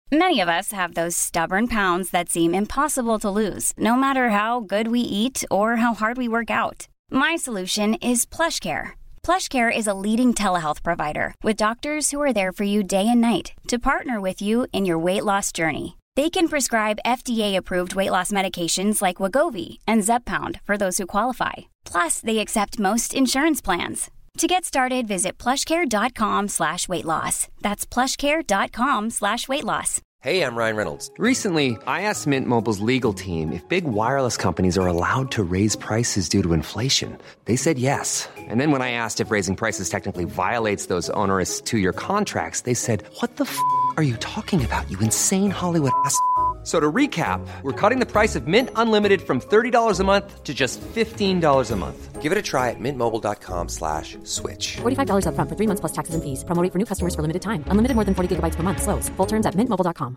Many of us have those stubborn pounds that seem impossible to lose, no matter how good we eat or how hard we work out. My solution is PlushCare. PlushCare is a leading telehealth provider with doctors who are there for you day and night to partner with you in your weight loss journey. They can prescribe FDA-approved weight loss medications like Wegovy and Zepbound for those who qualify. Plus, they accept most insurance plans. To get started, visit plushcare.com/weightloss. That's plushcare.com/weightloss. Hey, I'm Ryan Reynolds. Recently, I asked Mint Mobile's legal team if big wireless companies are allowed to raise prices due to inflation. They said yes. And then when I asked if raising prices technically violates those onerous two-year contracts, they said, "What the f*** are you talking about, you insane Hollywood ass?" So to recap, we're cutting the price of Mint Unlimited from $30 a month to just $15 a month. Give it a try at mintmobile.com/switch. $45 up front for 3 months plus taxes and fees. Promo rate for new customers for limited time. Unlimited more than 40 gigabytes per month. Slows full terms at mintmobile.com.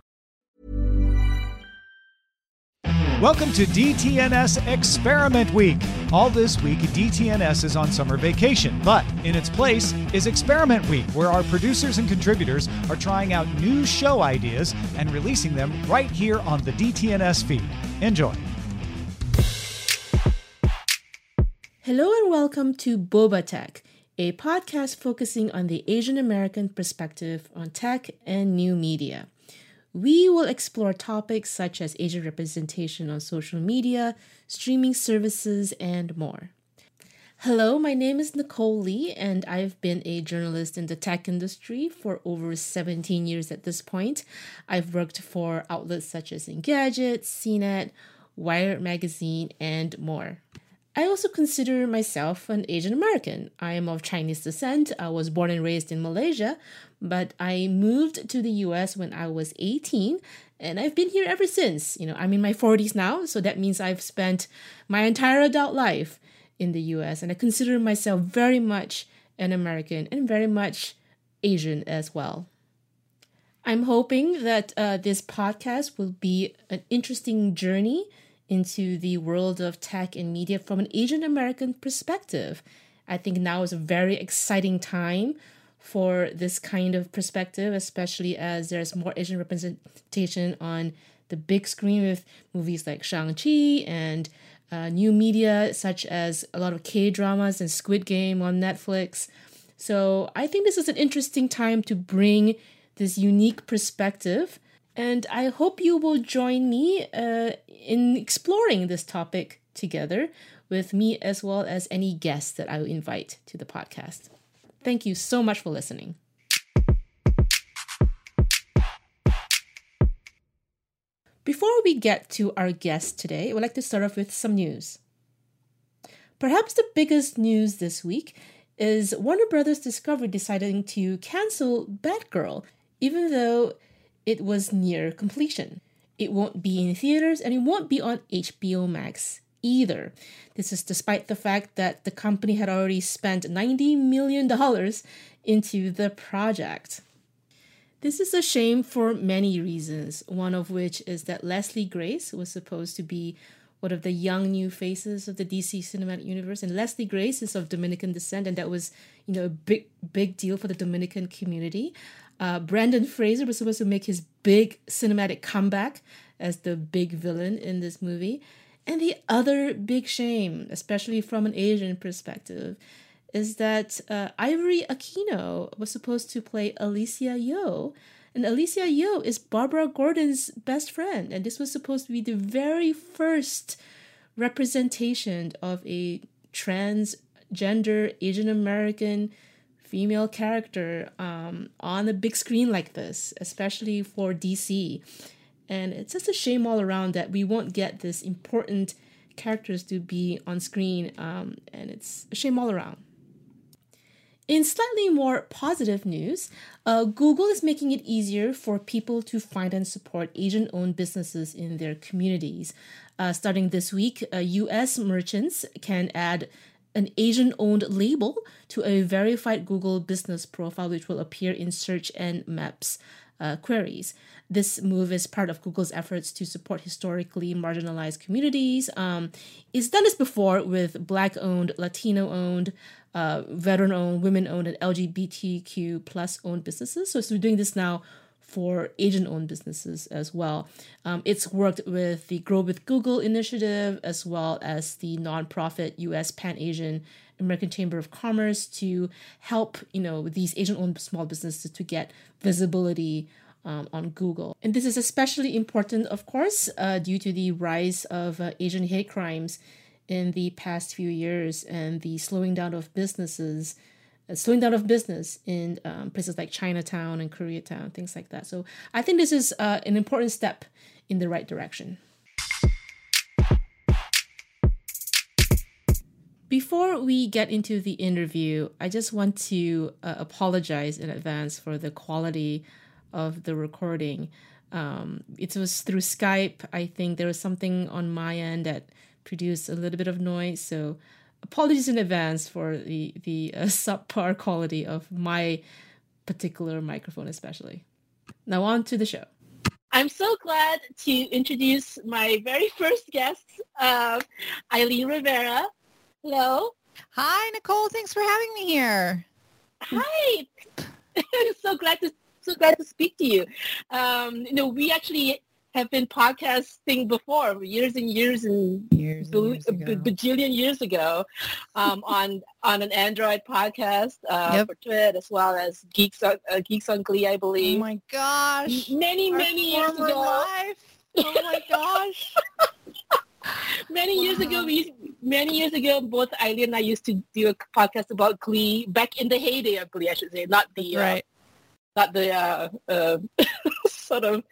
Welcome to DTNS Experiment Week. All this week, DTNS is on summer vacation, but in its place is Experiment Week, where our producers and contributors are trying out new show ideas and releasing them right here on the DTNS feed. Enjoy. Hello and welcome to Boba Tech, a podcast focusing on the Asian American perspective on tech and new media. We will explore topics such as Asian representation on social media, streaming services, and more. Hello, my name is Nicole Lee, and I've been a journalist in the tech industry for over 17 years at this point. I've worked for outlets such as Engadget, CNET, Wired Magazine, and more. I also consider myself an Asian American. I am of Chinese descent. I was born and raised in Malaysia, but I moved to the US when I was 18, and I've been here ever since. I'm in my 40s now, so that means I've spent my entire adult life in the US, and I consider myself very much an American and very much Asian as well. I'm hoping that this podcast will be an interesting journey into the world of tech and media from an Asian American perspective. I think now is a very exciting time for this kind of perspective, especially as there's more Asian representation on the big screen with movies like Shang-Chi and new media such as a lot of K-dramas and Squid Game on Netflix. So I think this is an interesting time to bring this unique perspective, and I hope you will join me in exploring this topic together with me as well as any guests that I will invite to the podcast. Thank you so much for listening. Before we get to our guest today, I would like to start off with some news. Perhaps the biggest news this week is Warner Brothers Discovery deciding to cancel Batgirl, even though it was near completion. It won't be in theaters and it won't be on HBO Max either. This is despite the fact that the company had already spent $90 million into the project. This is a shame for many reasons, one of which is that Leslie Grace was supposed to be one of the young new faces of the DC Cinematic Universe, and Leslie Grace is of Dominican descent, and that was, a big deal for the Dominican community. Brendan Fraser was supposed to make his big cinematic comeback as the big villain in this movie. And the other big shame, especially from an Asian perspective, is that Ivory Aquino was supposed to play Alicia Yeoh. And Alicia Yeoh is Barbara Gordon's best friend. And this was supposed to be the very first representation of a transgender Asian American female character on a big screen like this, especially for DC. And it's just a shame all around that we won't get this important characters to be on screen, and it's a shame all around. In slightly more positive news, Google is making it easier for people to find and support Asian-owned businesses in their communities. Starting this week, U.S. merchants can add an Asian-owned label to a verified Google business profile, which will appear in search and maps queries. This move is part of Google's efforts to support historically marginalized communities. It's done this before with Black-owned, Latino-owned, veteran-owned, women-owned, and LGBTQ plus owned businesses. So we're doing this now for Asian-owned businesses as well. It's worked with the Grow with Google initiative as well as the nonprofit U.S. Pan-Asian American Chamber of Commerce to help, these Asian-owned small businesses to get visibility on Google. And this is especially important, of course, due to the rise of Asian hate crimes in the past few years and the slowing down of business in places like Chinatown and Koreatown, things like that. So I think this is an important step in the right direction. Before we get into the interview, I just want to apologize in advance for the quality of the recording. It was through Skype. I think there was something on my end that produced a little bit of noise, so apologies in advance for the subpar quality of my particular microphone especially. Now on to the show. I'm so glad to introduce my very first guest, Eileen Rivera. Hello. Hi, Nicole. Thanks for having me here. Hi. So glad to speak to you. We actually have been podcasting before, years and years ago. Bajillion years ago, on an Android podcast for Twit, as well as Geeks on Glee, I believe. Oh my gosh! Many years ago. Life. Oh my gosh! Many years ago, both Eileen and I used to do a podcast about Glee back in the heyday of Glee, I should say, not the sort of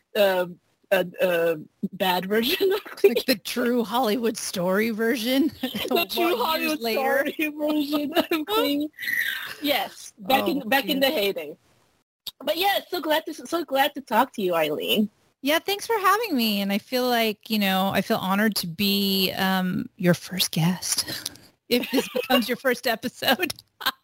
bad version of Glee. Like the true Hollywood story version. The true Hollywood story version of Glee. Yes, back in the heyday. But yeah, so glad to talk to you, Eileen. Yeah, thanks for having me. And I feel like, I feel honored to be your first guest. If this becomes your first episode.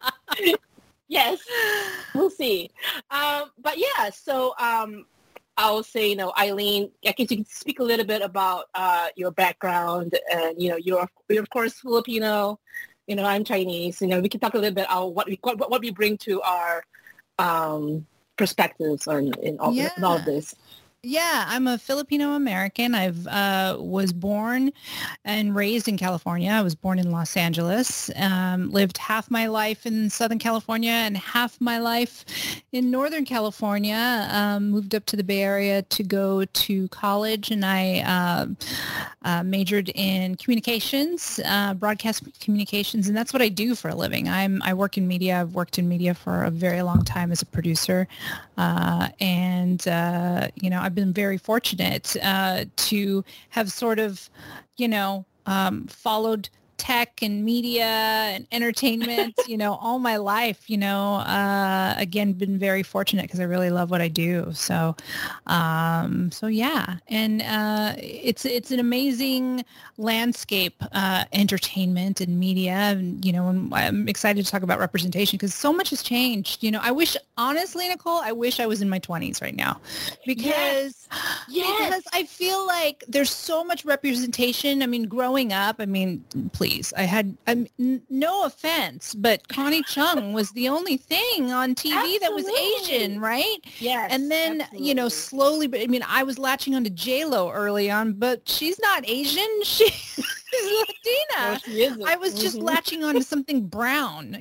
Yes, we'll see. But yeah, so I'll say, Eileen, I guess you can speak a little bit about your background, and you're of course Filipino. I'm Chinese. We can talk a little bit about what we bring to our perspectives in all of this. Yeah, I'm a Filipino American. I've was born and raised in California. I was born in Los Angeles. Lived half my life in Southern California and half my life in Northern California. Moved up to the Bay Area to go to college, and I majored in communications, broadcast communications, and that's what I do for a living. I work in media. I've worked in media for a very long time as a producer, and I've been very fortunate to have sort of, followed tech and media and entertainment, all my life, again, been very fortunate because I really love what I do. So yeah. And it's an amazing landscape, entertainment and media. And, I'm excited to talk about representation because so much has changed. I wish, honestly, Nicole, I wish I was in my 20s right now because I feel like there's so much representation. I mean, growing up, please, I had, no offense, but Connie Chung was the only thing on TV that was Asian, right? Yes. And then, absolutely. Slowly, but I was latching on to J-Lo early on, but she's not Asian. She's Latina. No, she isn't. I was just latching on to something brown,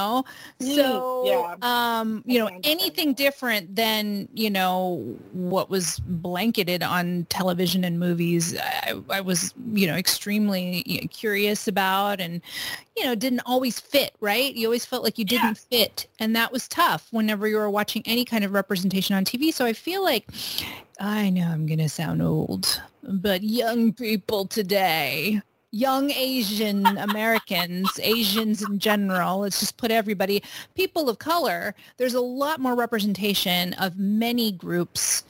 So, anything different than, what was blanketed on television and movies, I was, extremely curious about and, didn't always fit, right? You always felt like you didn't fit. And that was tough whenever you were watching any kind of representation on TV. So I feel like, I know I'm going to sound old, but young people today, young Asian Americans, Asians in general, let's just put everybody, people of color, there's a lot more representation of many groups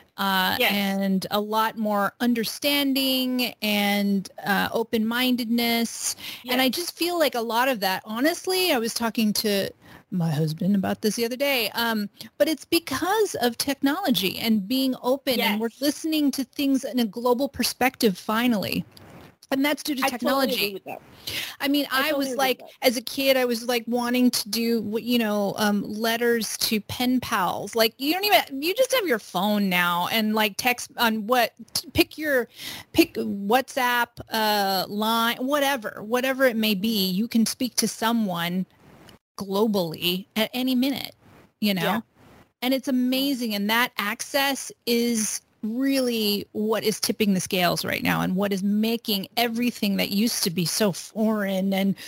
and a lot more understanding and open-mindedness. Yes. And I just feel like a lot of that, honestly, I was talking to my husband about this the other day, but it's because of technology and being open and we're listening to things in a global perspective finally. And that's due to technology. I totally agree with that. I mean, I was like, as a kid, I was like wanting to do, letters to pen pals. Like you just have your phone now and like text on pick WhatsApp, line, whatever it may be. You can speak to someone globally at any minute, and it's amazing. And that access is really what is tipping the scales right now and what is making everything that used to be so foreign and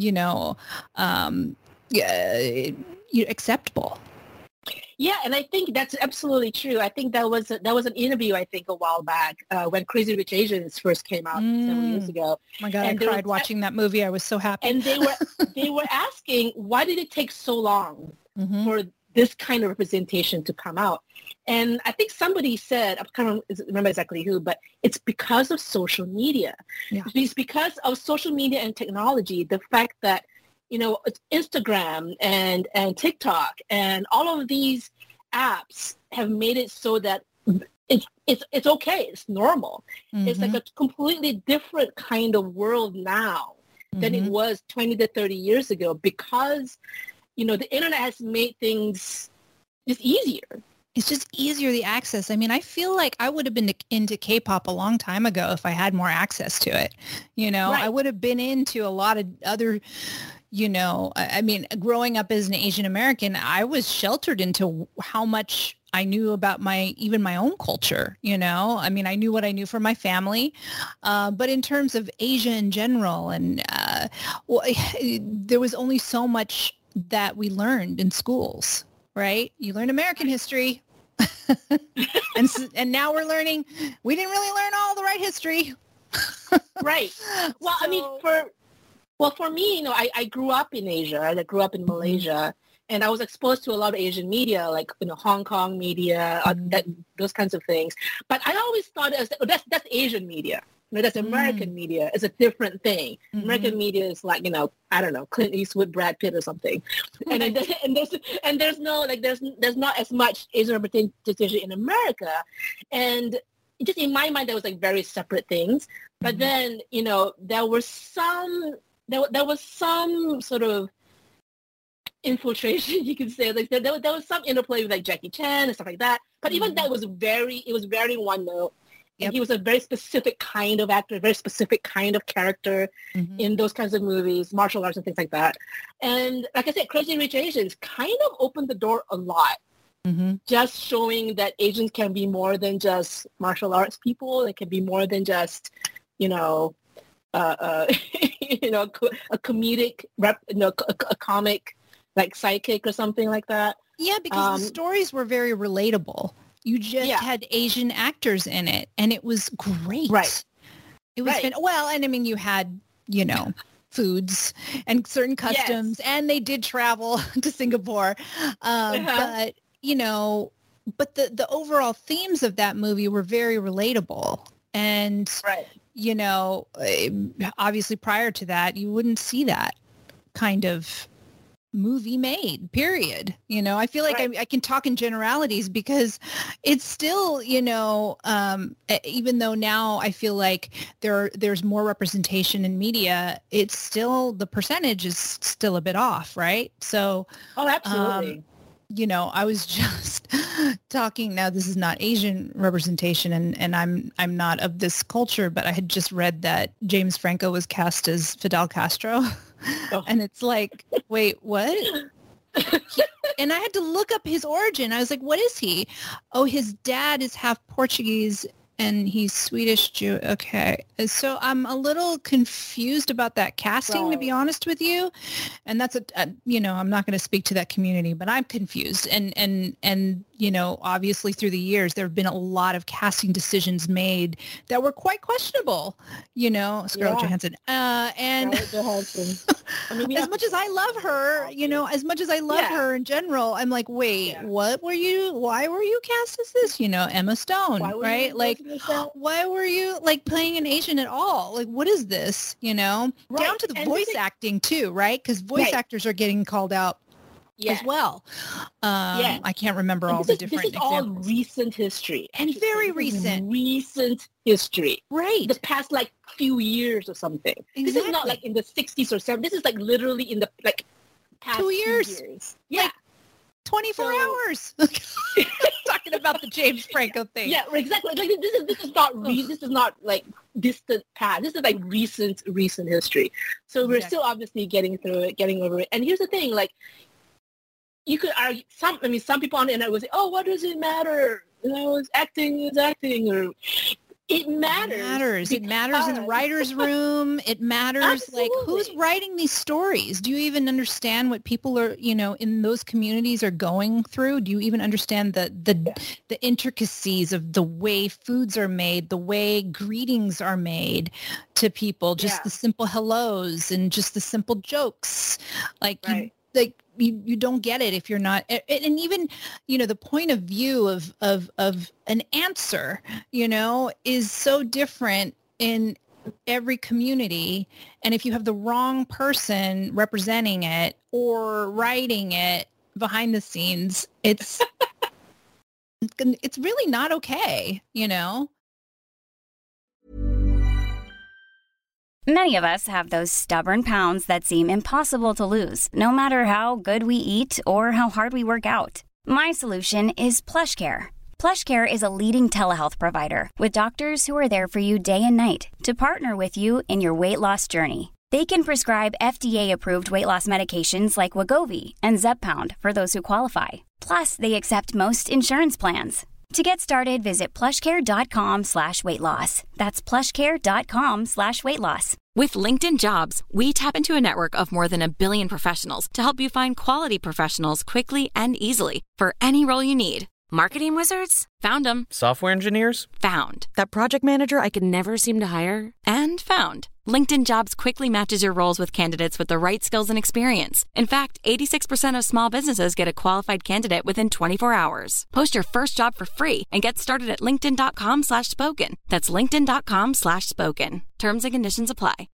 acceptable. Yeah, and I think that's absolutely true. I think that was an interview a while back when Crazy Rich Asians first came out several years ago. Oh my God, and I cried watching that movie. I was so happy. And they were asking, why did it take so long for this kind of representation to come out? And I think somebody said, I can't remember exactly who, but it's because of social media. Yeah. It's because of social media and technology, the fact that, it's Instagram and TikTok and all of these apps have made it so that it's okay. It's normal. It's like a completely different kind of world now than it was 20 to 30 years ago because, the internet has made things just easier. It's just easier, the access. I mean, I feel like I would have been into K-pop a long time ago if I had more access to it. Right. I would have been into a lot of other, I mean, growing up as an Asian American, I was sheltered into how much I knew about my own culture, I mean, I knew what I knew from my family, but in terms of Asia in general, and there was only so much that we learned in schools, right? You learn American history. and now we're learning, we didn't really learn all the right history. Right. Well, I mean, for me, I grew up in Asia. I grew up in Malaysia, and I was exposed to a lot of Asian media, like, Hong Kong media, those kinds of things. But I always thought that's Asian media. That's American media. It's a different thing. American media is like, I don't know, Clint Eastwood, Brad Pitt or something. And there's not as much Asian representation in America. And just in my mind, there was like very separate things. But then, there was some sort of infiltration, you could say. Like there was some interplay with like Jackie Chan and stuff like that. But even that was very one note. Yep. And he was a very specific kind of actor, a very specific kind of character in those kinds of movies, martial arts and things like that. And like I said, Crazy Rich Asians kind of opened the door a lot, just showing that Asians can be more than just martial arts people. They can be more than just, a comedic a comic like sidekick or something like that. Yeah, because the stories were very relatable. You just had Asian actors in it, and it was great. Right. It was well, and I mean, you had, foods and certain customs, and they did travel to Singapore. But, but the overall themes of that movie were very relatable. And, obviously prior to that, you wouldn't see that kind of movie made, period. I feel like I can talk in generalities because it's still, even though now I feel like there's more representation in media, it's still, the percentage is still a bit off, right? So, absolutely. I was just talking, now this is not Asian representation and I'm not of this culture, but I had just read that James Franco was cast as Fidel Castro. Oh. And it's like, wait, what? And I had to look up his origin. I was like, what is he? Oh, his dad is half Portuguese and he's Swedish Jew. Okay. So I'm a little confused about that casting, to be honest with you. And that's I'm not going to speak to that community, but I'm confused. And obviously through the years, there have been a lot of casting decisions made that were quite questionable, Scarlett Johansson. And I mean, as much as I love her, her in general, I'm like, wait, why were you cast as this? Emma Stone, right? Like, why were you like playing an Asian at all? Like, what is this? Down to the voice acting too, right? Because voice actors are getting called out as well. I can't remember all the different examples. This is all recent history. And very recent. Recent history. Right. The past like few years or something. Exactly. This is not like in the 60s or 70s. This is like literally in the like past 2 years. Yeah. Like 24 hours. Talking about the James Franco thing. Yeah, exactly. Like this is not like distant past. This is like recent history. So we're still obviously getting through it, getting over it. And here's the thing, like you could argue some people on the internet would say, "Oh, what does it matter? You know, acting is acting," or it matters. It matters in the writer's room. It matters. Absolutely. Like who's writing these stories? Do you even understand what people are, in those communities are going through? Do you even understand the intricacies of the way foods are made, the way greetings are made to people, just the simple hellos and just the simple jokes? You don't get it if you're not, and even, the point of view of an answer, is so different in every community. And if you have the wrong person representing it or writing it behind the scenes, it's really not okay, Many of us have those stubborn pounds that seem impossible to lose, no matter how good we eat or how hard we work out. My solution is PlushCare. PlushCare is a leading telehealth provider with doctors who are there for you day and night to partner with you in your weight loss journey. They can prescribe FDA-approved weight loss medications like Wegovy and Zepbound for those who qualify. Plus, they accept most insurance plans. To get started, visit plushcare.com/weightloss. That's plushcare.com/weightloss. With LinkedIn Jobs, we tap into a network of more than 1 billion professionals to help you find quality professionals quickly and easily for any role you need. Marketing wizards? Found them. Software engineers? Found. That project manager I could never seem to hire? And found. LinkedIn Jobs quickly matches your roles with candidates with the right skills and experience. In fact, 86% of small businesses get a qualified candidate within 24 hours. Post your first job for free and get started at linkedin.com/spoken. That's linkedin.com/spoken. Terms and conditions apply.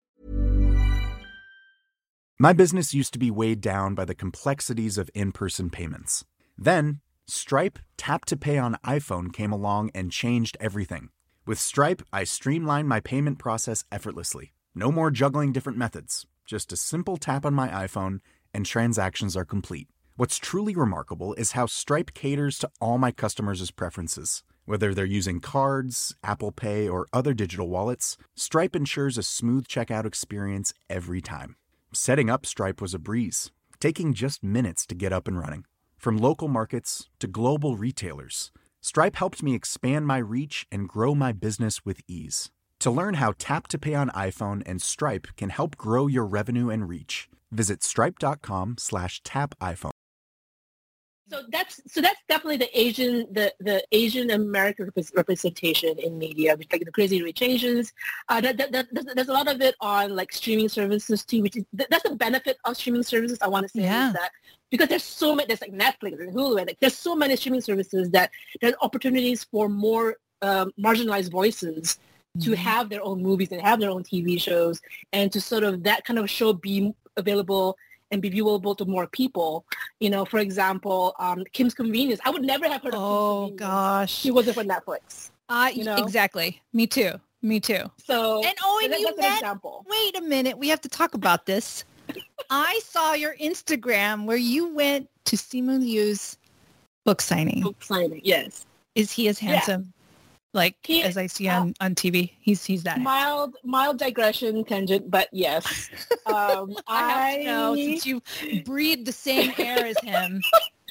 My business used to be weighed down by the complexities of in-person payments. Then, Stripe Tap to Pay on iPhone came along and changed everything. With Stripe, I streamlined my payment process effortlessly. No more juggling different methods. Just a simple tap on my iPhone and transactions are complete. What's truly remarkable is how Stripe caters to all my customers' preferences. Whether they're using cards, Apple Pay, or other digital wallets, Stripe ensures a smooth checkout experience every time. Setting up Stripe was a breeze, taking just minutes to get up and running. From local markets to global retailers, Stripe helped me expand my reach and grow my business with ease. To learn how Tap to Pay on iPhone and Stripe can help grow your revenue and reach, visit stripe.com/tapiphone. So that's definitely the Asian American representation in media, which like the Crazy Rich Asians. There's a lot of it on like streaming services too, which is that's the benefit of streaming services. I want to say is that because there's so many, there's like Netflix and Hulu, and like there's so many streaming services that there's opportunities for more marginalized voices to have their own movies and have their own TV shows, and to sort of that kind of show be available and be viewable to more people. For example, Kim's Convenience. I would never have heard of Kim's Convenience. Gosh. It wasn't for Netflix. Exactly. Me too. So, and that's an example. Wait a minute. We have to talk about this. I saw your Instagram where you went to Simu Liu's book signing. Book signing, yes. Is he as handsome? Yeah. As I see on TV, he's that. Mild digression tangent, but yes. I have to know, since you breathe the same air as him.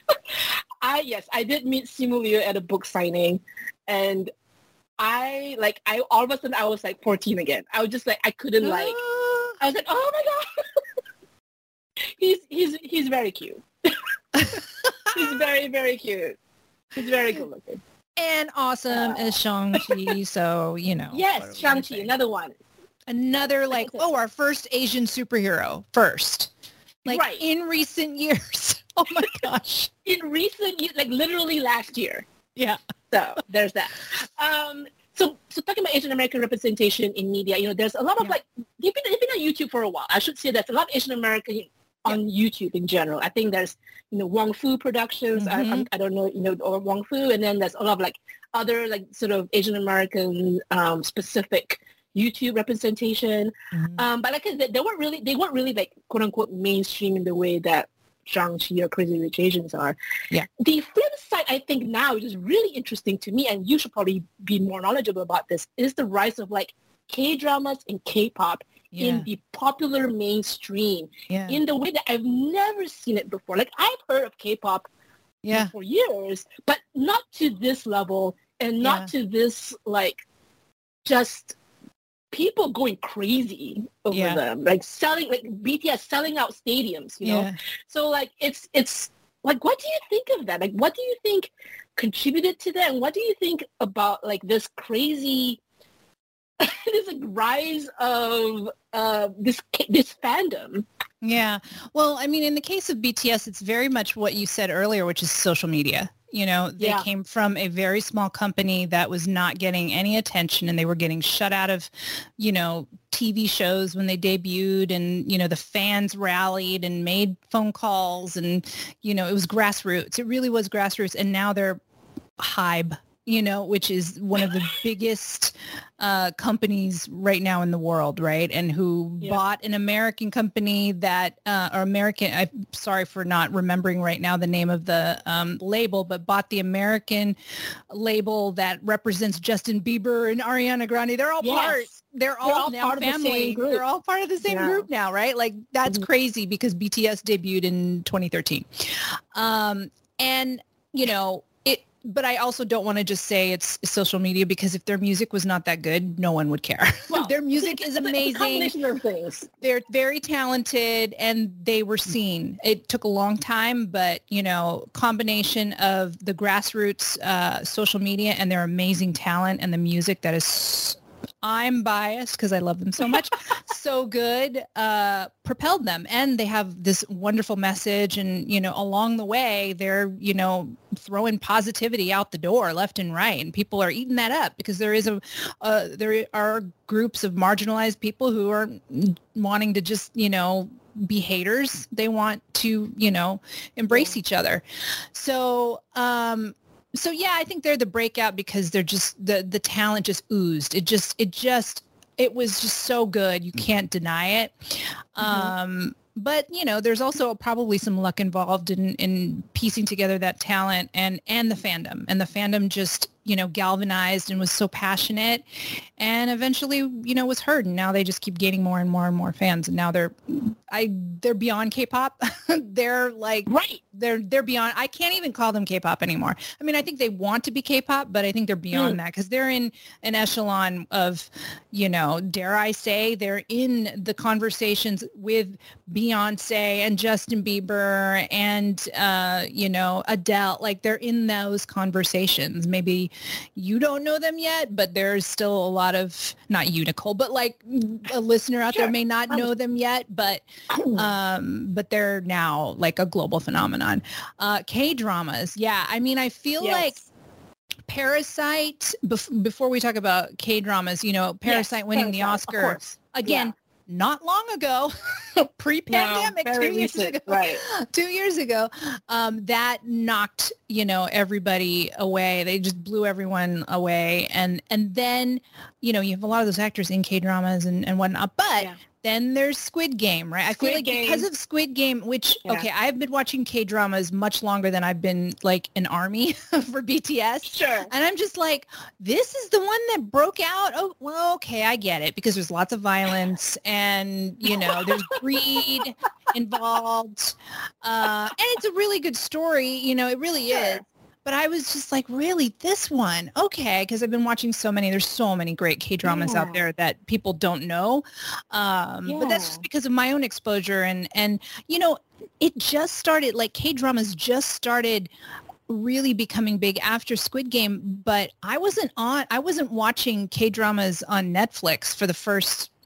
I did meet Simu Liu at a book signing, and I all of a sudden I was like 14 again. I was just like I couldn't I was like, oh my god. He's very cute. He's very, very cute. He's very good looking. And awesome as Shang-Chi, so, Yes, Shang-Chi, another one. Another, our first Asian superhero, first. In recent years. Oh, my gosh. In recent years, literally last year. Yeah. So, there's that. So talking about Asian American representation in media, there's a lot of, they've been on YouTube for a while. I should say there's a lot of Asian American on YouTube in general. I think there's, Wong Fu Productions. I don't know, or Wong Fu. And then there's a lot of like other like sort of Asian American specific YouTube representation. But like I said, they weren't really like quote unquote mainstream in the way that Shang-Chi or Crazy Rich Asians are. Yeah. The flip side, I think now, which is really interesting to me, and you should probably be more knowledgeable about this, is the rise of like K-dramas and K-pop in the popular mainstream in the way that I've never seen it before. Like I've heard of K-pop for years, but not to this level and not to this like just people going crazy over them, like selling, like BTS selling out stadiums, you know? So like, it's like, what do you think of that? Like, what do you think contributed to that? And what do you think about like this crazy, this like rise of this fandom? Yeah. Well, I mean, in the case of BTS, it's very much what you said earlier, which is social media. They came from a very small company that was not getting any attention, and they were getting shut out of, TV shows when they debuted, and, the fans rallied and made phone calls, and, it was grassroots. It really was grassroots. And now they're HYBE, which is one of the biggest companies right now in the world, right? And who bought an American company that, or American, I'm sorry for not remembering right now the name of the label, but bought the American label that represents Justin Bieber and Ariana Grande. They're all they're all now family. They're all part of the same group now, right? Like that's crazy because BTS debuted in 2013. And, but I also don't want to just say it's social media, because if their music was not that good, no one would care. Well, their music is amazing. A combination of things. They're very talented and they were seen. It took a long time, but, combination of the grassroots social media and their amazing talent and the music that is, I'm biased because I love them so much, so good, propelled them. And they have this wonderful message. And, along the way, they're, throwing positivity out the door left and right. And people are eating that up because there are groups of marginalized people who are wanting to just, be haters. They want to, embrace each other. So yeah, I think they're the breakout because they're just the talent just oozed. It was just so good. You can't deny it. But, there's also probably some luck involved in piecing together that talent and the fandom. And the fandom just, galvanized and was so passionate and eventually, was heard. And now they just keep gaining more and more and more fans. And now they're beyond K-pop. They're like, they're beyond, I can't even call them K-pop anymore. I mean, I think they want to be K-pop, but I think they're beyond that because they're in an echelon of, dare I say, they're in the conversations with Beyonce and Justin Bieber and, Adele. Like they're in those conversations. Maybe you don't know them yet, but there's still a lot of, not you, Nicole, but like a listener out there may not know them yet, but they're now like a global phenomenon. K-dramas. Yeah. I mean, I feel like Parasite, before we talk about K-dramas, Parasite winning the Oscar again, not long ago, pre-pandemic, no, 2 years ago, right. 2 years ago, that knocked, everybody away. They just blew everyone away. And then, you have a lot of those actors in K-dramas and whatnot, but then there's Squid Game, right? I feel like because of Squid Game, which, okay, I've been watching K-dramas much longer than I've been like an army for BTS. Sure. And I'm just like, this is the one that broke out. Oh, well, okay, I get it because there's lots of violence and, there's greed involved. And it's a really good story. It really is. But I was just like, really, this one? Okay, because I've been watching so many. There's so many great K-dramas out there that people don't know. But that's just because of my own exposure. And it just started, like K-dramas just started really becoming big after Squid Game. But I wasn't watching K-dramas on Netflix for the first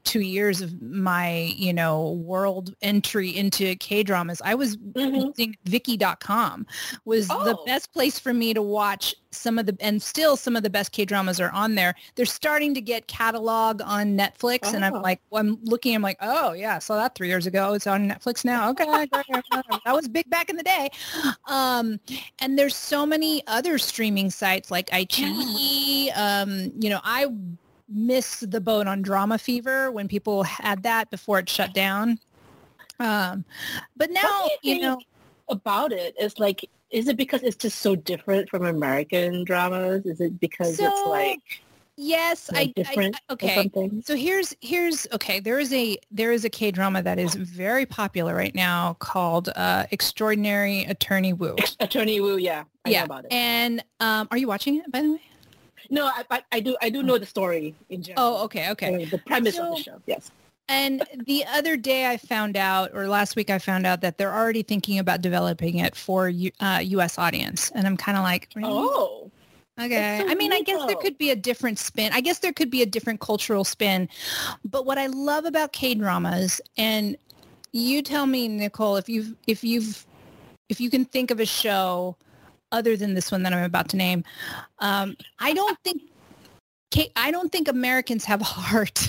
2 years of my, world entry into K-dramas, I was using Viki.com was the best place for me to watch some of the best K-dramas are on there. They're starting to get catalog on Netflix, and I'm like, oh yeah, I saw that 3 years ago. It's on Netflix now. Okay, that was big back in the day. And there's so many other streaming sites like iQIYI. I miss the boat on Drama Fever when people had that before it shut down. But now, about it is like, is it because it's just so different from American dramas? Is it because it's like yes, different? Okay. So here's okay. There is a K-drama that is very popular right now called Extraordinary Attorney Woo. Attorney Woo, yeah, I know about it. And are you watching it, by the way? No, I do know the story in general. Oh, okay. The premise of the show, yes. And the other day last week I found out that they're already thinking about developing it for U.S. audience. And I'm kind of like, really? Oh. Okay. So I mean, I guess there could be a different spin. I guess there could be a different cultural spin. But what I love about K-dramas, and you tell me, Nicole, if you can think of a show other than this one that I'm about to name, I don't think Americans have heart.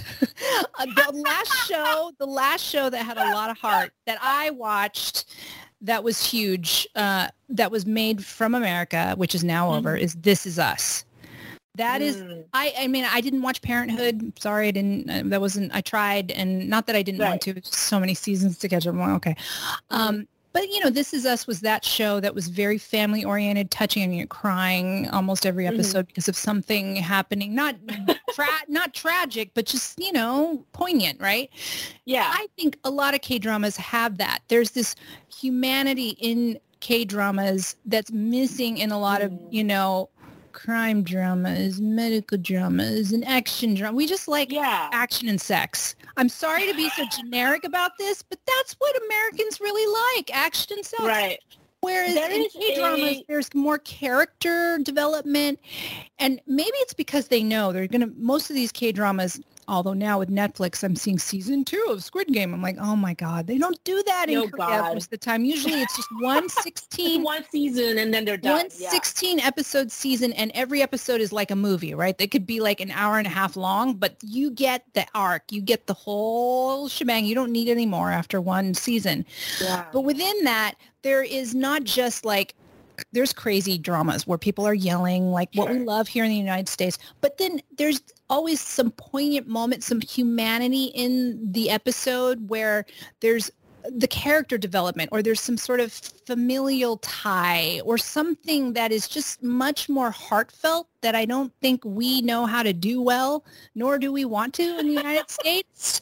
The last show that had a lot of heart that I watched that was huge, that was made from America, which is now over, is This Is Us. That is, I mean, I didn't watch Parenthood. Sorry, I didn't, I tried, and not that I didn't want to, it's just so many seasons to catch up. Okay. But, This Is Us was that show that was very family-oriented, touching, and you're crying almost every episode because of something happening. Not tragic, but just, poignant, right? Yeah. I think a lot of K-dramas have that. There's this humanity in K-dramas that's missing in a lot of, crime dramas, medical dramas, and action drama. We just like action and sex. I'm sorry to be so generic about this, but that's what Americans really like, action and sex. Right. Whereas in K-dramas, there's more character development. And maybe it's because they know most of these K-dramas, although now with Netflix, I'm seeing season 2 of Squid Game. I'm like, oh my God, they don't do that in Korea most of the time. Usually it's just one season and then they're done. One 16 episode season, and every episode is like a movie, right? They could be like an hour and a half long, but you get the arc, you get the whole shebang. You don't need any more after one season. Yeah. But within that, there is not just like, there's crazy dramas where people are yelling, like what we love here in the United States. But then there's always some poignant moment, some humanity in the episode where there's the character development, or there's some sort of familial tie, or something that is just much more heartfelt that I don't think we know how to do well, nor do we want to in the United States.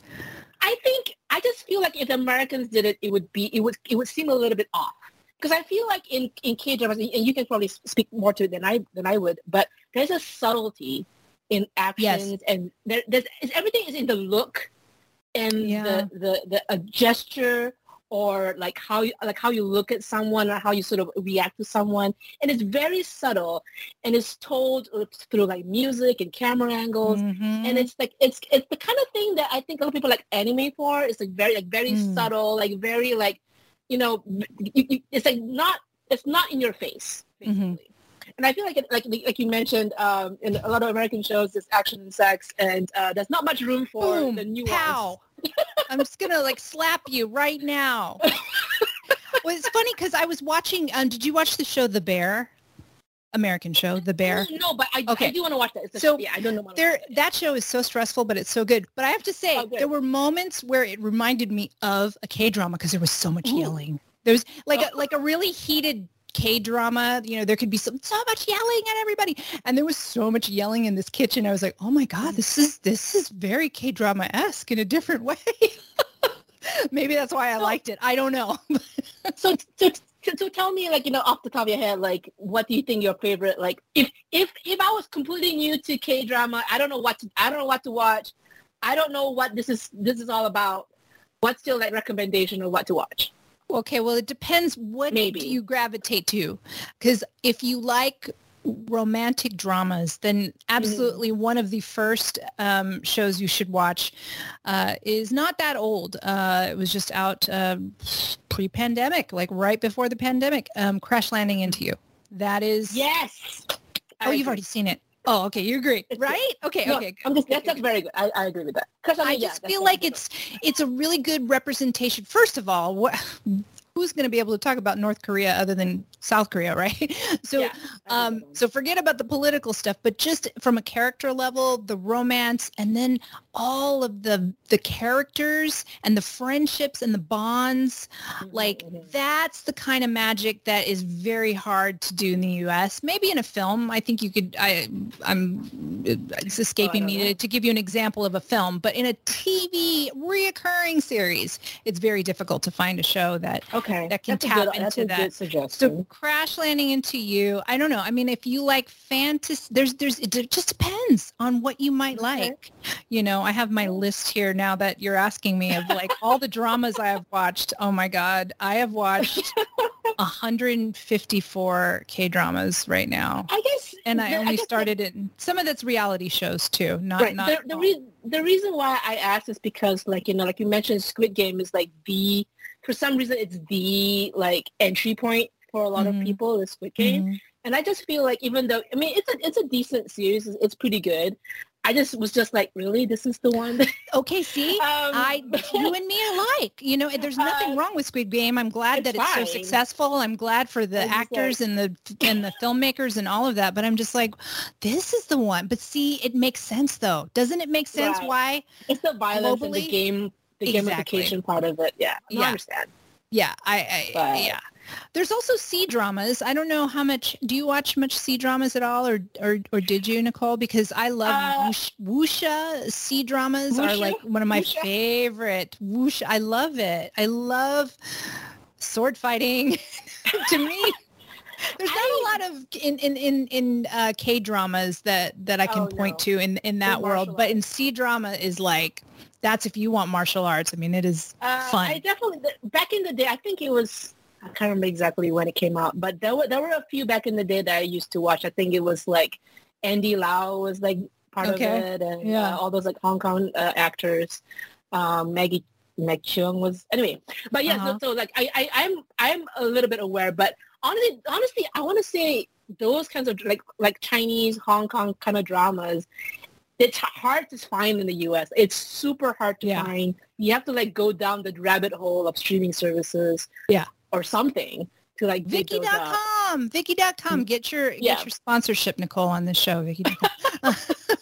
I just feel like if Americans did it, it would seem a little bit off. Because I feel like in K-dramas, and you can probably speak more to it than I would, but there's a subtlety in actions, and there's everything is in the look and the gesture, or like how you look at someone, or how you sort of react to someone, and it's very subtle, and it's told through like music and camera angles, and it's like it's the kind of thing that I think a lot of people like anime for. It's like very subtle, like very like. It's like it's not in your face, basically. And I feel like you mentioned, in a lot of American shows, there's action and sex, and there's not much room for the nuance. Pow! I'm just gonna like slap you right now. Well, it's funny because I was watching. Did you watch the show The Bear? American show, The Bear. No, but I do want to watch that. I don't know. That show is so stressful, but it's so good. But I have to say, there were moments where it reminded me of a K-drama because there was so much yelling. There was like a really heated K-drama. There could be so much yelling at everybody, and there was so much yelling in this kitchen. I was like, oh my God, this is very K-drama-esque in a different way. Maybe that's why I liked it. I don't know. So tell me, like, off the top of your head, like, what do you think your favorite, like, if I was completely new to K-drama, I don't know what to watch. I don't know what this is all about. What's your like recommendation of what to watch? Okay, well, it depends. What do you gravitate to? Because if you like romantic dramas, then absolutely one of the first shows you should watch is not that old. It was just out pre-pandemic, like right before the pandemic. Crash Landing Into You. That is... Yes! You've already seen it. Oh, okay. You agree, right? Okay, no, okay. That's very good. I agree with that. I just feel like it's a really good representation. First of all, who's going to be able to talk about North Korea other than South Korea, right? So, so forget about the political stuff, but just from a character level, the romance, and then all of the characters and the friendships and the bonds, like that's the kind of magic that is very hard to do in the U.S. Maybe in a film, I think you could. It's escaping me to give you an example of a film, but in a TV reoccurring series, it's very difficult to find a show that can tap into that. So Crash Landing Into You, I don't know. I mean, if you like fantasy, it just depends on what you might like. You know, I have my list here now that you're asking me of like all the dramas I have watched. Oh my God. I have watched 154 K-dramas right now. I guess. And I only started it. Some of that's reality shows too. Not the reason why I asked is because like you mentioned, Squid Game is like for some reason it's the like entry point for a lot of people, the Squid Game. And I just feel like even though it's a decent series, it's pretty good. I just was just like, really, this is the one. Okay, see, you and me alike. You know, there's nothing wrong with Squid Game. I'm glad that it's so successful. I'm glad for the actors and the filmmakers and all of that. But I'm just like, this is the one. But see, it makes sense though. Doesn't it make sense why? It's the violence in the game, the gamification part of it. Yeah, I understand. Yeah, yeah. There's also C-dramas. I don't know how much. Do you watch much C-dramas at all, or did you, Nicole? Because I love wuxia C-dramas are like one of my favorite. Wuxia, I love it. I love sword fighting. To me, there's not a lot of in K-dramas that I can point to in that world, but in C-drama is like. That's if you want martial arts. I mean, it is fun. I definitely, back in the day, I think it was, I can't remember exactly when it came out, but there were a few back in the day that I used to watch. I think it was like Andy Lau was like part of it, and all those like Hong Kong actors. Meg Cheung was, anyway. But yeah, so like I'm a little bit aware, but honestly, I want to say those kinds of like Chinese, Hong Kong kind of dramas, it's hard to find in the U.S. It's super hard to find. You have to like go down the rabbit hole of streaming services, or something to like Viki.com. Viki.com. Get your sponsorship, Nicole, on this show. Viki.com.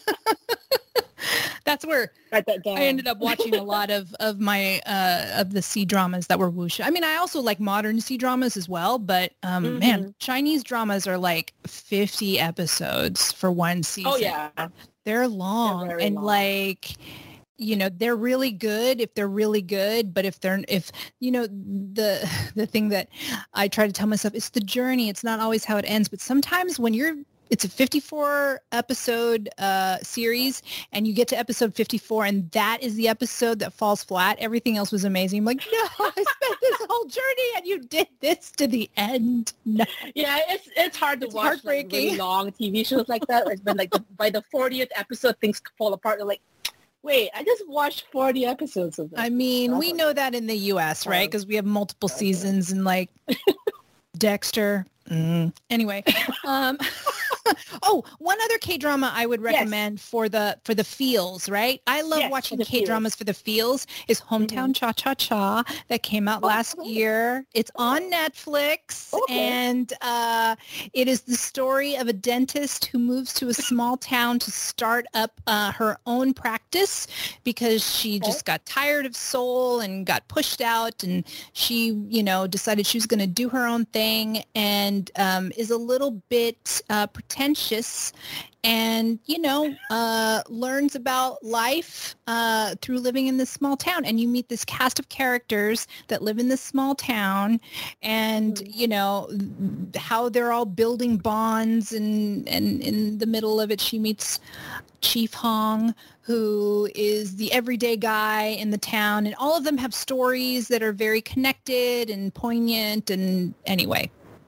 That's where I ended up watching a lot of my of the C-dramas that were wuxia. I mean, I also like modern C-dramas as well, but man, Chinese dramas are like 50 episodes for one season. Oh yeah. They're long and long. Like, you know, they're really good if they're really good, but if you know, the thing that I try to tell myself, it's the journey. It's not always how it ends, but sometimes when it's a 54 episode series and you get to episode 54 and that is the episode that falls flat. Everything else was amazing. I'm like, no, I spent this whole journey and you did this to the end. No. Yeah, it's hard to watch like, really long TV shows like that. It's been like by the 40th episode, things fall apart. They're like, wait, I just watched 40 episodes of this. I mean, we know that in the U.S., right? Because we have multiple seasons and like Dexter. Anyway, one other K-drama I would recommend for the feels, right? I love watching K-dramas for the feels is Hometown Cha-Cha-Cha that came out last year. It's on Netflix and it is the story of a dentist who moves to a small town to start up her own practice because she just got tired of Seoul and got pushed out, and she, you know, decided she was going to do her own thing, and is a little bit pretentious and, you know, learns about life through living in this small town. And you meet this cast of characters that live in this small town and, you know, how they're all building bonds. And in the middle of it, she meets Chief Hong, who is the everyday guy in the town. And all of them have stories that are very connected and poignant. And anyway,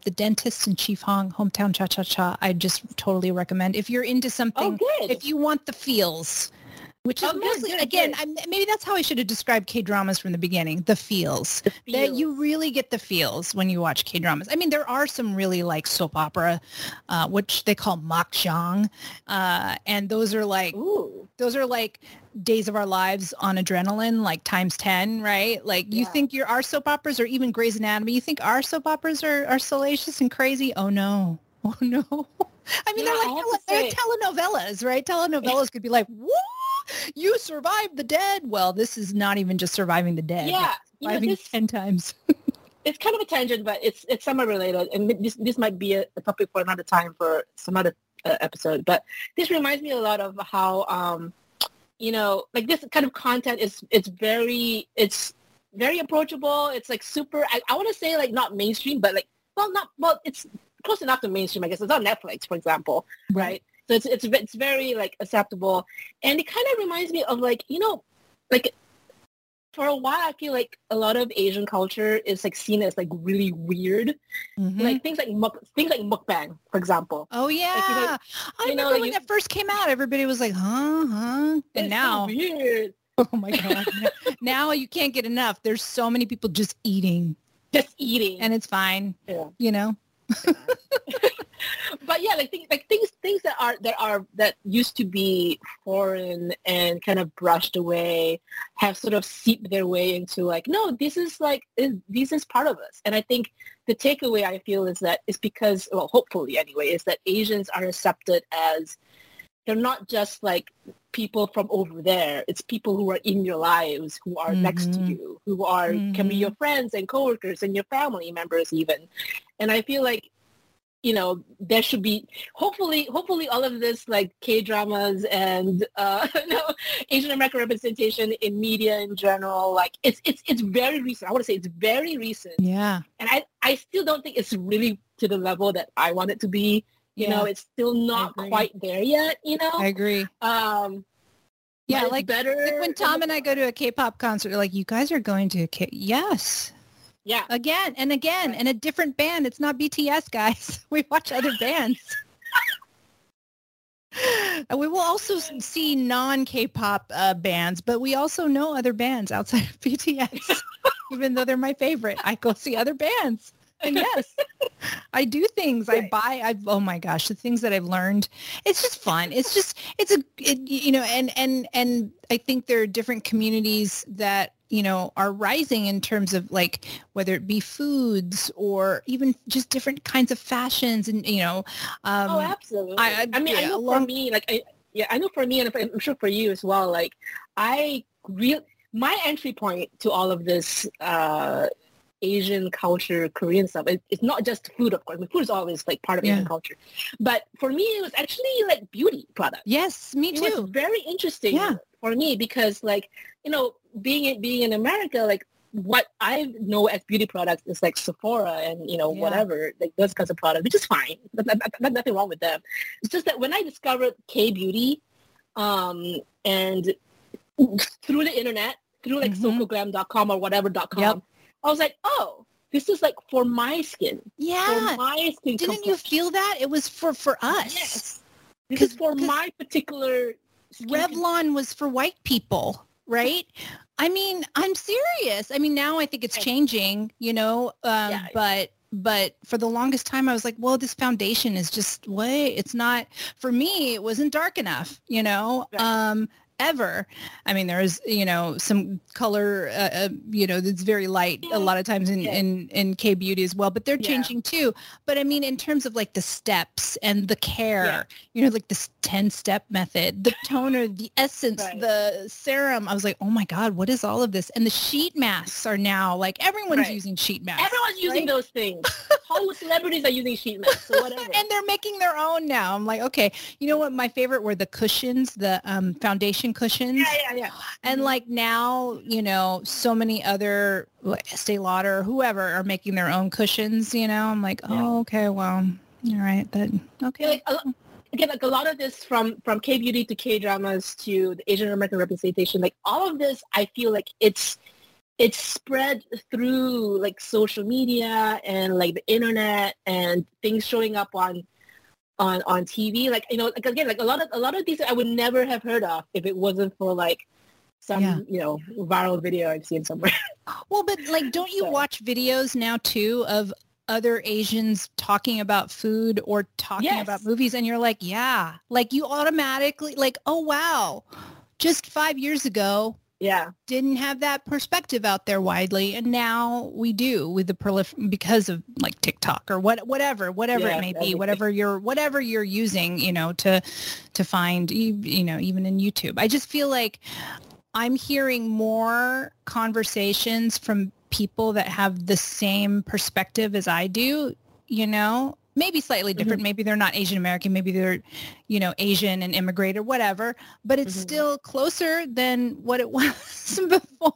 The Dentist and Chief Hong, Hometown Cha-Cha-Cha. I just totally recommend. If you're into something, if you want the feels, which is mostly, again, maybe that's how I should have described K-dramas from the beginning, the feels. That you really get the feels when you watch K-dramas. I mean, there are some really like soap opera, which they call makjang, and those are like Days of Our Lives on adrenaline, like times 10, right? Like you think our soap operas or even Grey's Anatomy, you think our soap operas are salacious and crazy? Oh no. I mean, they're telenovelas, right? Telenovelas could be like, whoa, you survived the dead. Well, this is not even just surviving the dead. Yeah. Surviving 10 times. It's kind of a tangent, but it's somewhat related. And this might be a topic for another time for some other episode. But this reminds me a lot of how, like this kind of content it's very approachable. It's like super, I want to say like not mainstream, but like, it's close enough to mainstream, I guess. It's on Netflix, for example, right? So it's very like acceptable, and it kind of reminds me of like like for a while I feel like a lot of Asian culture is like seen as like really weird, like things like mukbang, for example. Oh yeah, like, I remember when that first came out, everybody was like, huh, and now so weird. Oh my god, now you can't get enough. There's so many people just eating, and it's fine. Yeah. But yeah, like things that used to be foreign and kind of brushed away have sort of seeped their way into like, no, this is part of us. And I think the takeaway I feel is that it's because, well, hopefully anyway, is that Asians are accepted as they're not just like people from over there. It's people who are in your lives, who are next to you, who are can be your friends and coworkers and your family members even. And I feel like, there should be hopefully all of this like K-dramas and Asian American representation in media in general, like it's very recent. I want to say it's very recent. Yeah. And I still don't think it's really to the level that I want it to be. It's still not quite there yet, I agree. Yeah, like better. Like when Tom and I go to a K-pop concert, they're like, you guys are going to yes. Yeah. Again and again, and a different band. It's not BTS, guys. We watch other bands. And we will also see non-K-pop bands, but we also know other bands outside of BTS. Even though they're my favorite, I go see other bands. And yes, I do things. Right. Oh my gosh, the things that I've learned. It's just fun. And I think there are different communities that, are rising in terms of like, whether it be foods or even just different kinds of fashions and, oh, absolutely. I know for me, I know for me, and I'm sure for you as well, like my entry point to all of this, Asian culture, Korean stuff. It's not just food, of course. I mean, food is always like part of Asian culture. But for me, it was actually like beauty products. Yes, me too. It was very interesting for me because like, being in America, like what I know as beauty products is like Sephora and, whatever, like those kinds of products, which is fine. Nothing wrong with them. It's just that when I discovered K-beauty and through the internet, through like sokoglam.com or whatever.com, I was like, oh, this is like for my skin. Yeah. For my skin. Didn't you feel that? It was for us. Yes. This is for my particular skin. Revlon was for white people, right? I mean, I'm serious. I mean, now I think it's changing, but for the longest time I was like, well, this foundation is just it's not, for me, it wasn't dark enough, right. Ever. I mean, there's, some color, that's very light a lot of times in K-beauty as well, but they're changing too. But I mean, in terms of like the steps and the care, like this 10-step method, the toner, the essence, the serum, I was like, oh my God, what is all of this? And the sheet masks are now like, everyone's using sheet masks. Everyone's using those things. Hollywood celebrities are using sheet masks or whatever. And they're making their own now. I'm like, okay, you know what? My favorite were the cushions, the foundation cushions. Yeah. And like now, so many other, like Estee Lauder or whoever are making their own cushions, I'm like, oh, okay, well, all right, then, okay. Again, like a lot of this from K-beauty to K-dramas to the Asian American representation, like all of this, I feel like it's it's spread through like social media and like the internet and things showing up on TV. Like, you know, like again, like a lot of these I would never have heard of if it wasn't for like some, you know, viral video I've seen somewhere. Well, but like, don't you watch videos now too of other Asians talking about food or talking about movies, and you're like, yeah, like you automatically like, oh wow, just 5 years ago, didn't have that perspective out there widely, and now we do with the because of like TikTok or whatever it may be, whatever you're using, you know, to find, you know, even in YouTube. I just feel like I'm hearing more conversations from people that have the same perspective as I do, you know, maybe slightly different. Mm-hmm. Maybe they're not Asian American. Maybe they're, you know, Asian and immigrant or whatever, but it's still closer than what it was before.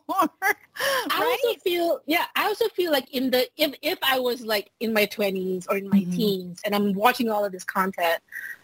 I also feel like if I was like in my 20s or in my teens and I'm watching all of this content,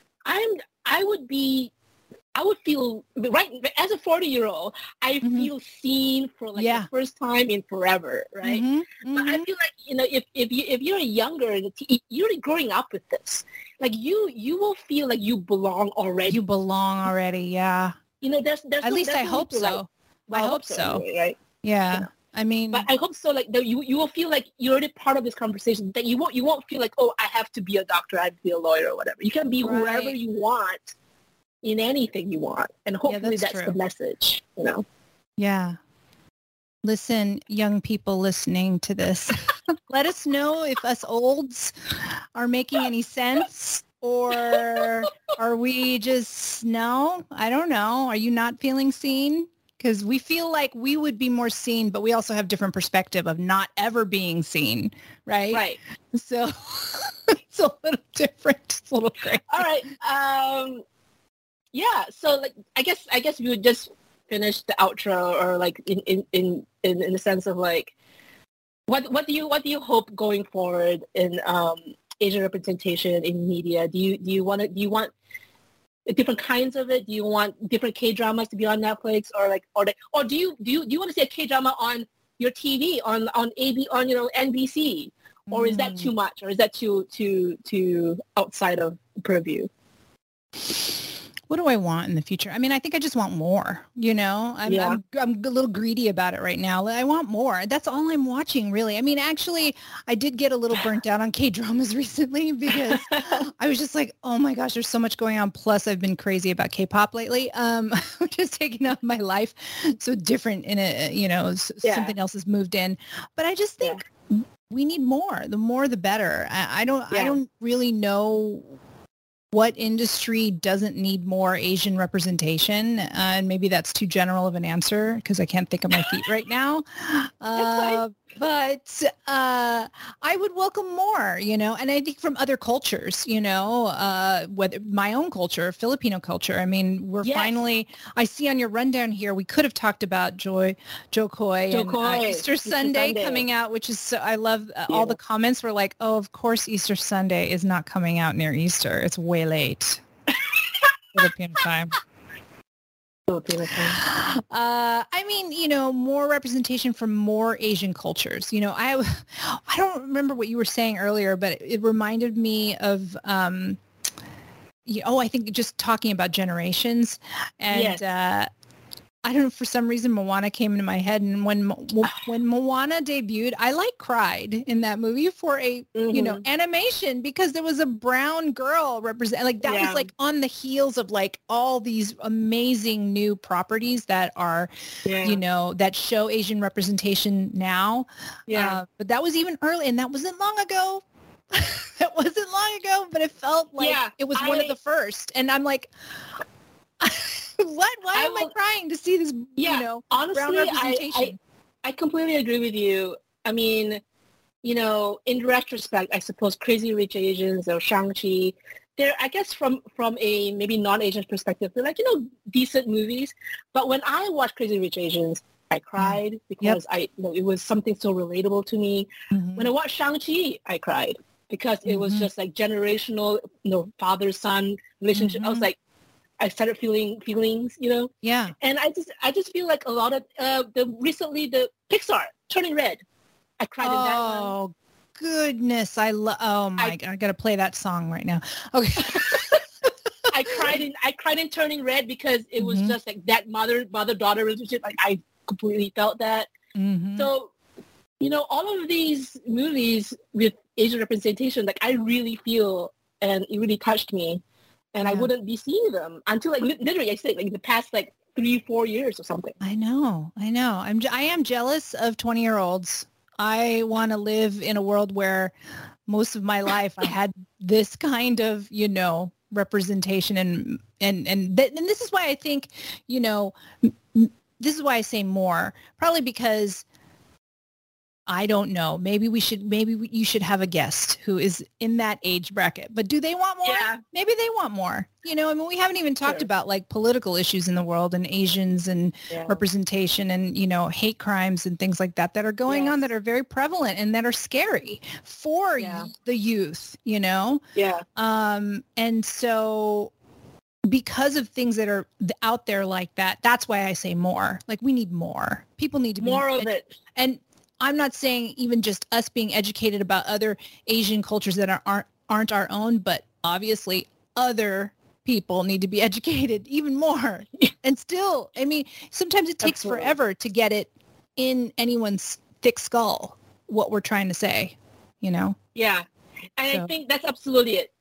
I would feel, right, as a 40-year-old, I feel seen for like the first time in forever, right? But I feel like, you know, if you're younger, you're growing up with this, like you will feel like you belong already. You belong already, yeah. You know, there's at least I hope so. Like, I hope so, anyway, right? Yeah. You know? I mean, but I hope so. Like that, you will feel like you're already part of this conversation. That you won't feel like, oh, I have to be a doctor, I have to be a lawyer or whatever. You can be whoever you want. In anything you want, and hopefully that's the message, you know. Yeah. Listen, young people listening to this, let us know if us olds are making any sense, or are we just, no, I don't know. Are you not feeling seen? Because we feel like we would be more seen, but we also have different perspective of not ever being seen, right? Right. So it's a little different. It's a little crazy. All right. Yeah, so like I guess we would just finish the outro, or like in the sense of like what do you hope going forward in Asian representation in media? Do you want different kinds of it? Do you want different K-dramas to be on Netflix, or do you want to see a K-drama on your TV on AB on, you know, NBC, or is that too much, or is that too outside of purview? What do I want in the future? I mean, I think I just want more, you know, I'm a little greedy about it right now. I want more. That's all I'm watching, really. I mean, actually, I did get a little burnt out on K-dramas recently because I was just like, oh my gosh, there's so much going on. Plus, I've been crazy about K-pop lately, which has taken up my life. So different in it, you know, something else has moved in. But I just think we need more. The more, the better. I don't really know what industry doesn't need more Asian representation? And maybe that's too general of an answer because I can't think of my feet right now. But I would welcome more, you know, and I think from other cultures, you know, whether my own culture, Filipino culture. I mean, we're finally, I see on your rundown here, we could have talked about Jo Koy and Easter Sunday coming out, which is, so, I love all the comments were like, oh, of course, Easter Sunday is not coming out near Easter. It's way late. Filipino time. I mean, you know, more representation from more Asian cultures. You know, I don't remember what you were saying earlier, but it reminded me of, I think just talking about generations. And I don't know, for some reason, Moana came into my head. And when Moana debuted, I cried in that movie for a, you know, animation because there was a brown girl represent, like that was like on the heels of like all these amazing new properties that are, you know, that show Asian representation now. Yeah. But that was even early and that wasn't long ago. That wasn't long ago, but it felt like it was one of the first. And I'm like, what? Why am I crying to see this, you know, honestly, brown representation? I completely agree with you. I mean, you know, in retrospect, I suppose Crazy Rich Asians or Shang-Chi, they're, I guess from a maybe non-Asian perspective, they're like, you know, decent movies. But when I watched Crazy Rich Asians, I cried because it was something so relatable to me. When I watched Shang-Chi, I cried because it was just like generational, you know, father-son relationship. I was like, I started feeling feelings, you know? Yeah. And I just feel like a lot of recently the Pixar, Turning Red. I cried in that one. Oh, goodness. I got to play that song right now. Okay. I cried in Turning Red because it was just like that mother-daughter relationship. Like I completely felt that. Mm-hmm. So, you know, all of these movies with Asian representation, like I really feel, and it really touched me. And I wouldn't be seeing them until like literally I say like the past like 3-4 years or something. I know. I am jealous of 20-year-olds. I want to live in a world where most of my life I had this kind of, you know, representation and this is why I think, you know, this is why I say more, probably because I don't know. Maybe you should have a guest who is in that age bracket. But do they want more? Yeah. Maybe they want more. You know, I mean, we haven't even talked about like political issues in the world and Asians and representation and, you know, hate crimes and things like that are going on that are very prevalent and that are scary for the youth, you know? Yeah. And so because of things that are out there like that, that's why I say more. Like we need more. People need to more of it. And I'm not saying even just us being educated about other Asian cultures that aren't our own, but obviously other people need to be educated even more. And still, I mean, sometimes it takes forever to get it in anyone's thick skull, what we're trying to say, you know? Yeah. And I think that's absolutely it.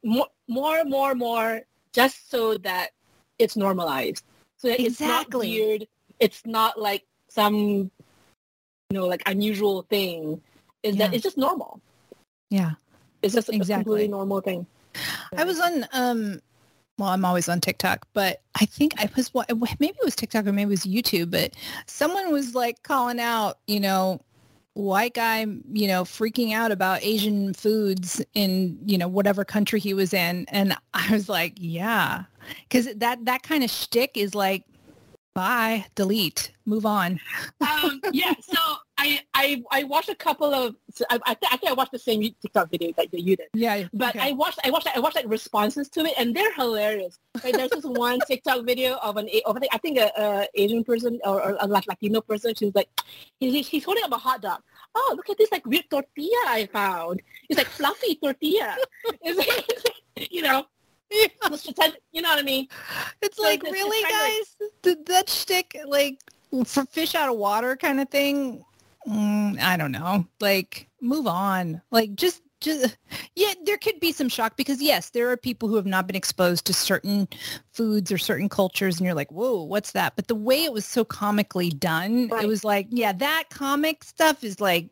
More, just so that it's normalized. So that it's not weird. It's not like some, you know, like unusual thing, is that it's just normal. Yeah. It's just a completely normal thing. I was on, well, I'm always on TikTok, but I think maybe it was TikTok or maybe it was YouTube, but someone was like calling out, you know, white guy, you know, freaking out about Asian foods in, you know, whatever country he was in. And I was like, yeah, because that kind of shtick is like, bye, delete, move on. So I watched a couple of. I think I watched the same TikTok video that you did. Yeah, but I watched like responses to it, and they're hilarious. Like there's this one TikTok video of I think a Asian person or a Latino person. She's like, he's holding up a hot dog. Oh, look at this like weird tortilla I found. It's like fluffy tortilla. It's like, you know. Yeah. You know what I mean? It's so like, really, guys? That shtick, like, for fish out of water kind of thing? I don't know. Like, move on. Like, just, yeah, there could be some shock because, yes, there are people who have not been exposed to certain foods or certain cultures, and you're like, whoa, what's that? But the way it was so comically done, it was like, yeah, that comic stuff is like,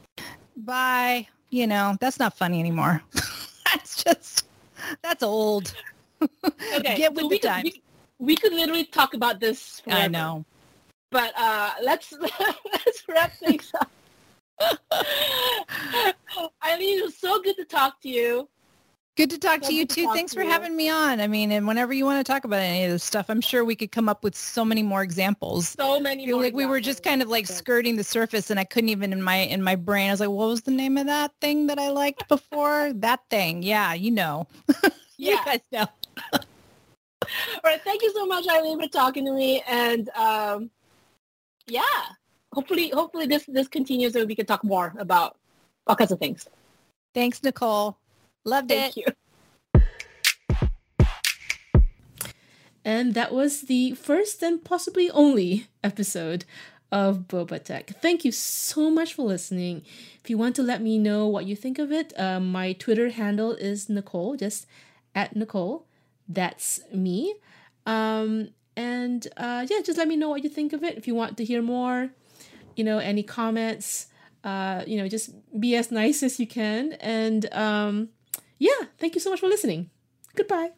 bye. You know, that's not funny anymore. That's old. Okay, get with the times. We could literally talk about this forever. I know. But let's wrap things up. Eileen, it was so good to talk to you. Good to talk to you too. Thanks for having me on. I mean, and whenever you want to talk about any of this stuff, I'm sure we could come up with so many more examples. So many more. Like we were just kind of like skirting the surface, and I couldn't even in my brain. I was like, what was the name of that thing that I liked before? That thing. Yeah, you know. You guys know. All right. Thank you so much, Eileen, for talking to me. And hopefully this continues and we can talk more about all kinds of things. Thanks, Nicole. Loved it. Thank you. And that was the first and possibly only episode of Boba Tech. Thank you so much for listening. If you want to let me know what you think of it, my Twitter handle is Nicole, just at Nicole. That's me. Just let me know what you think of it. If you want to hear more, you know, any comments, just be as nice as you can. And thank you so much for listening. Goodbye.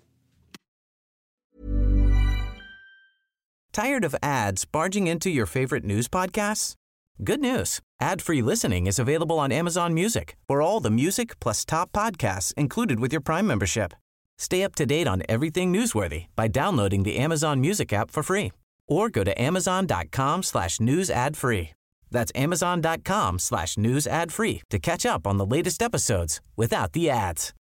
Tired of ads barging into your favorite news podcasts? Good news. Ad-free listening is available on Amazon Music for all the music plus top podcasts included with your Prime membership. Stay up to date on everything newsworthy by downloading the Amazon Music app for free or go to amazon.com/news ad free. That's amazon.com/news ad free to catch up on the latest episodes without the ads.